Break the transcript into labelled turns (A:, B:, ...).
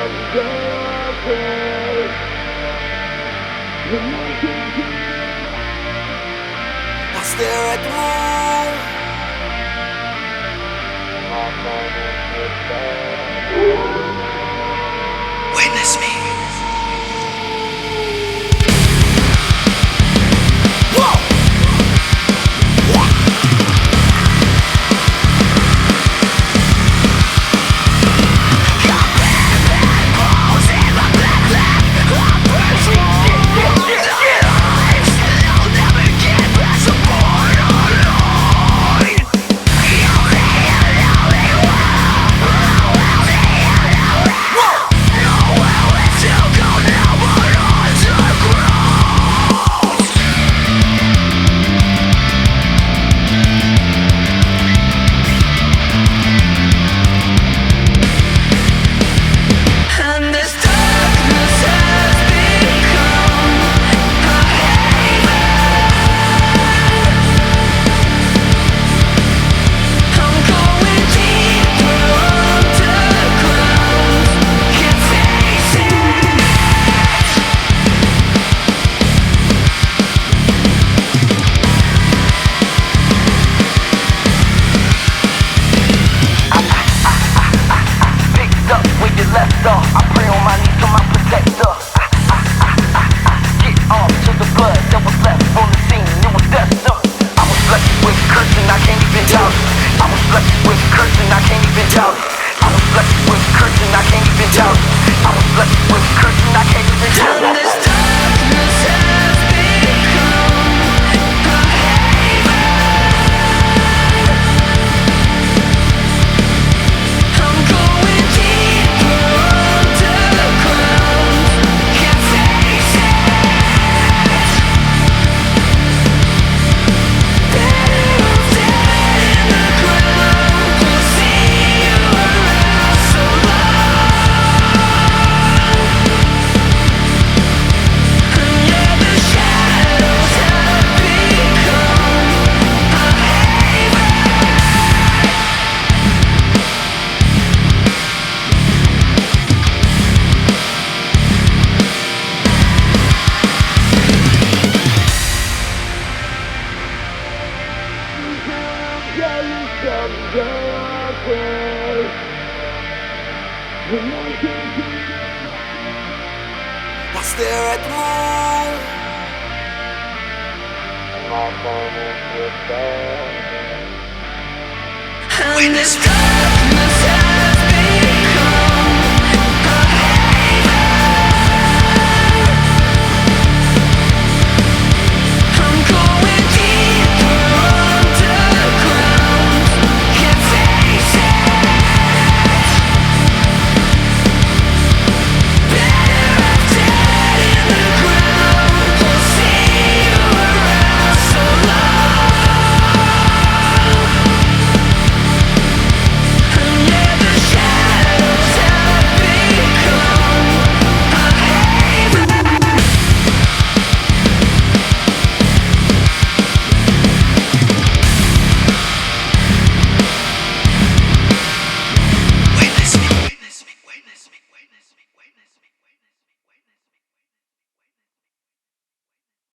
A: I stare at the moon. Witness me. I pray on my knees to my protector. Get off to the blood that was left on the scene. It was death done. I was blessed with cursing, I can't even doubt it. I was blessed with cursing, I can't even doubt it. I was blessed with cursing, I can't even doubt it. I was blessed with cursing, I can't even doubt it. This darkness has become a haven. I'm going deeper underground. Can't face it. Better off dead in the ground. We'll see you around so long. And yeah, the shadows have become a haven. I stare at the moon. Witness me.